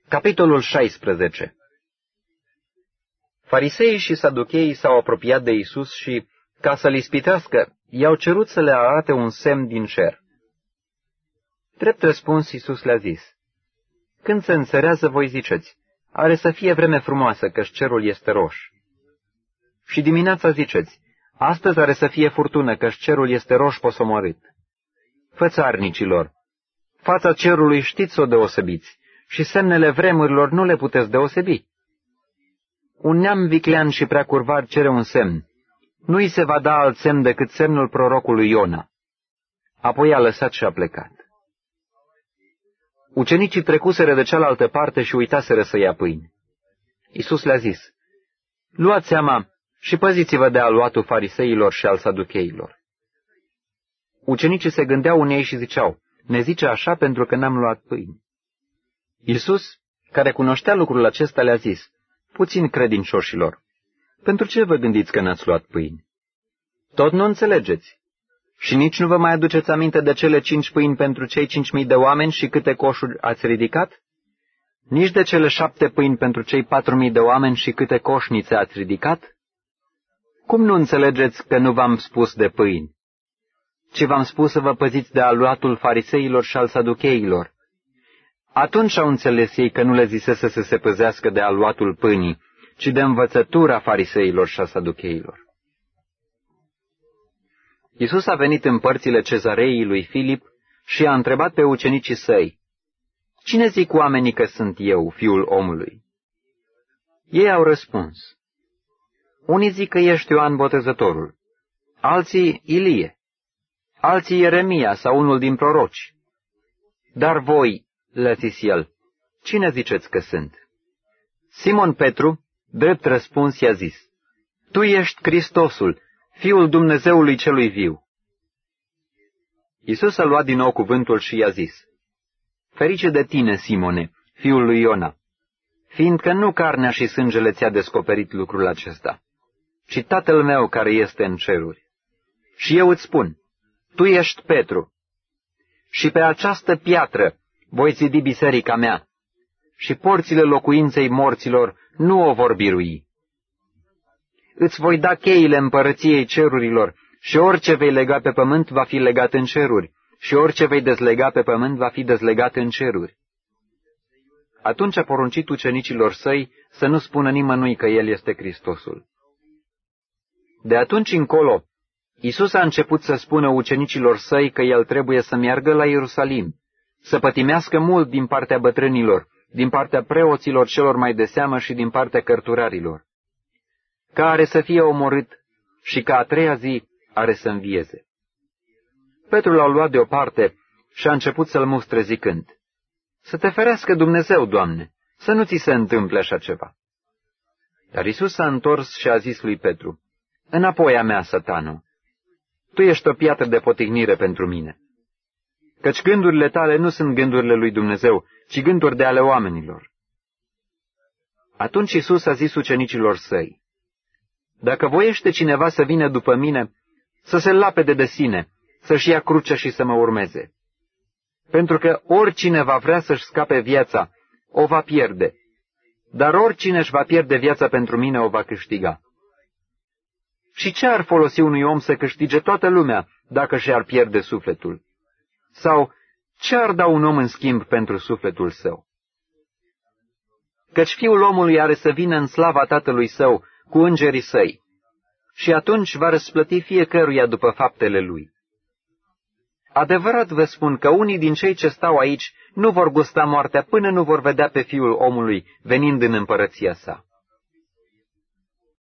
Capitolul 16. Fariseii și saducheii s-au apropiat de Iisus și, ca să-L ispitească, i-au cerut să le arate un semn din cer. Drept răspuns, Iisus le-a zis: Când se înserează, voi ziceți: Are să fie vreme frumoasă, căci cerul este roș. Și dimineața ziceți: Astăzi are să fie furtună, căci cerul este roș posomorât. Fățarnicilor, fața cerului știți să o deosebiți, și semnele vremurilor nu le puteți deosebi. Un neam viclean și prea curvar cere un semn. Nu îi se va da alt semn decât semnul prorocului Iona. Apoi a lăsat și a plecat. Ucenicii trecuseră de cealaltă parte și uitaseră să ia pâini. Iisus le-a zis: Luați seama și păziți-vă de aluatul fariseilor și al saducheilor. Ucenicii se gândeau unei și ziceau: Ne zice așa pentru că n-am luat pâini. Iisus, care cunoștea lucrul acesta, le-a zis: Puțin credincioșilor, pentru ce vă gândiți că n-ați luat pâini? Tot nu înțelegeți? Și nici nu vă mai aduceți aminte de cele 5 pâini pentru cei 5.000 de oameni și câte coșuri ați ridicat? Nici de cele 7 pâini pentru cei 4.000 de oameni și câte coșnițe ați ridicat? Cum nu înțelegeți că nu v-am spus de pâini, ci v-am spus să vă păziți de aluatul fariseilor și al saducheilor? Atunci au înțeles ei că nu le zisese să se păzească de aluatul pâinii, ci de învățătura fariseilor și a saducheilor. Iisus a venit în părțile cezăreii lui Filip și a întrebat pe ucenicii săi: Cine zic oamenii că sunt eu, Fiul omului? Ei au răspuns: Unii zic că ești Ioan Botezătorul, alții Ilie, alții Ieremia sau unul din proroci. Dar voi, le-a zis el, cine ziceți că sunt? Simon Petru, drept răspuns, i-a zis: Tu ești Hristosul, Fiul Dumnezeului celui viu. Iisus a luat din nou cuvântul și i-a zis: Ferice de tine, Simone, fiul lui Iona, fiindcă nu carnea și sângele ți-a descoperit lucrul acesta, ci Tatăl meu care este în ceruri. Și eu îți spun, tu ești Petru, și pe această piatră voi zidi biserica mea, și porțile locuinței morților nu o vor birui. Îți voi da cheile împărăției cerurilor, și orice vei lega pe pământ va fi legat în ceruri, și orice vei dezlega pe pământ va fi dezlegat în ceruri. Atunci a poruncit ucenicilor săi să nu spună nimănui că El este Hristosul. De atunci încolo, Iisus a început să spună ucenicilor săi că El trebuie să meargă la Ierusalim, să pătimească mult din partea bătrânilor, din partea preoților celor mai de seamă și din partea cărturarilor, că are să fie omorât și că a treia zi are să învieze. Petru l-a luat deoparte și a început să-l mustre zicând: Să te ferească Dumnezeu, Doamne, să nu ți se întâmple așa ceva. Dar Iisus s-a întors și a zis lui Petru: Înapoi a mea, Satanu, tu ești o piatră de potignire pentru mine, căci gândurile tale nu sunt gândurile lui Dumnezeu, ci gânduri de ale oamenilor. Atunci Iisus a zis ucenicilor săi: Dacă voiește cineva să vină după mine, să se lapede de sine, să-și ia crucea și să mă urmeze. Pentru că oricine va vrea să-și scape viața, o va pierde, dar oricine își va pierde viața pentru mine, o va câștiga. Și ce ar folosi unui om să câștige toată lumea dacă și-ar pierde sufletul? Sau ce ar da un om în schimb pentru sufletul său? Căci Fiul omului are să vină în slava Tatălui Său cu îngerii săi, și atunci va răsplăti fiecăruia după faptele lui. Adevărat vă spun că unii din cei ce stau aici nu vor gusta moartea până nu vor vedea pe Fiul omului venind în împărăția sa.